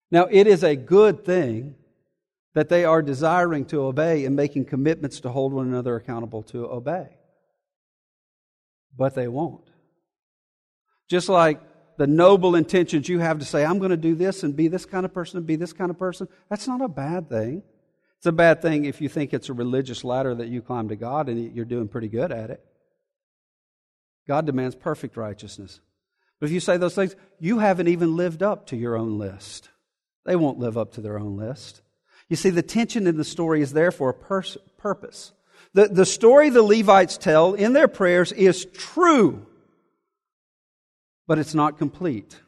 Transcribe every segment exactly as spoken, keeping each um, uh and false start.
Now, it is a good thing that they are desiring to obey and making commitments to hold one another accountable to obey. But they won't. Just like the noble intentions you have to say, I'm going to do this and be this kind of person and be this kind of person, that's not a bad thing. It's a bad thing if you think it's a religious ladder that you climb to God and you're doing pretty good at it. God demands perfect righteousness. But if you say those things, you haven't even lived up to your own list. They won't live up to their own list. You see, the tension in the story is there for a pers- purpose. The, the story the Levites tell in their prayers is true, but it's not complete.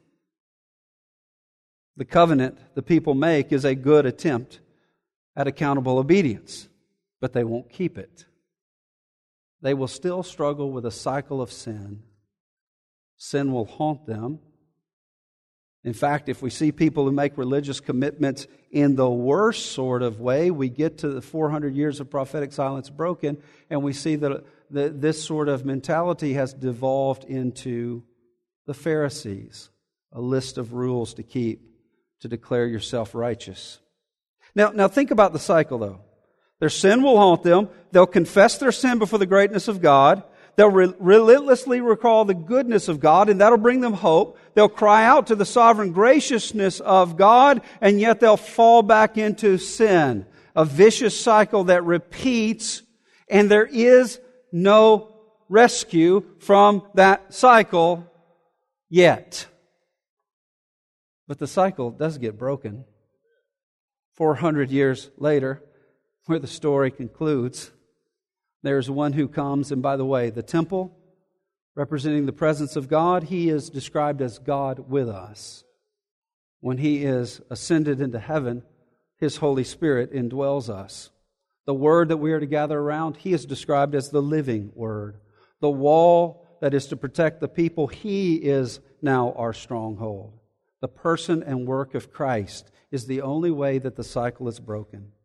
The covenant the people make is a good attempt at accountable obedience, but they won't keep it. They will still struggle with a cycle of sin. Sin will haunt them. In fact, if we see people who make religious commitments in the worst sort of way, we get to the four hundred years of prophetic silence broken, and we see that the, this sort of mentality has devolved into the Pharisees, a list of rules to keep to declare yourself righteous. Now, now think about the cycle, though. Their sin will haunt them. They'll confess their sin before the greatness of God. They'll re- relentlessly recall the goodness of God, and that'll bring them hope. They'll cry out to the sovereign graciousness of God, and yet they'll fall back into sin. A vicious cycle that repeats, and there is no rescue from that cycle yet. But the cycle does get broken. four hundred years later, where the story concludes, there's one who comes, and by the way, the temple, representing the presence of God, He is described as God with us. When He is ascended into heaven, His Holy Spirit indwells us. The Word that we are to gather around, He is described as the living Word. The wall that is to protect the people, He is now our stronghold. The person and work of Christ is the only way that the cycle is broken.